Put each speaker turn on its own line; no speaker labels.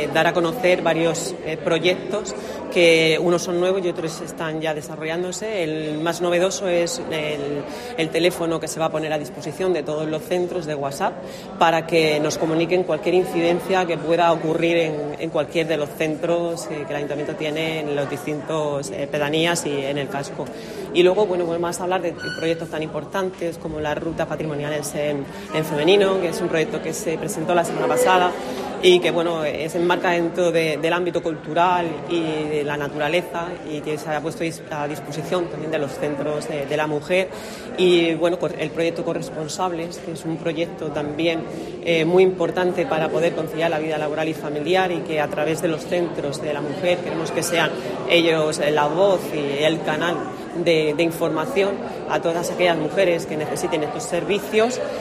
dar a conocer varios proyectos, que unos son nuevos y otros están ya desarrollándose. El más novedoso es el teléfono que se va a poner a disposición de todos los centros de WhatsApp para que nos comuniquen cualquier incidencia que pueda ocurrir en cualquier de los centros que el Ayuntamiento tiene en los distintos pedanías y en el casco. Y luego, bueno, vamos a hablar de proyectos tan importantes como las rutas patrimoniales en femenino, que es un proyecto que se presentó la semana pasada y que, bueno, se enmarca dentro del ámbito cultural y de la naturaleza, y que se ha puesto a disposición también de los centros de la mujer. Y, bueno, pues el proyecto Corresponsables, que es un proyecto también muy importante para poder conciliar la vida laboral y familiar, y que a través de los centros de la mujer queremos que sean ellos la voz y el canal de información a todas aquellas mujeres que necesiten estos servicios.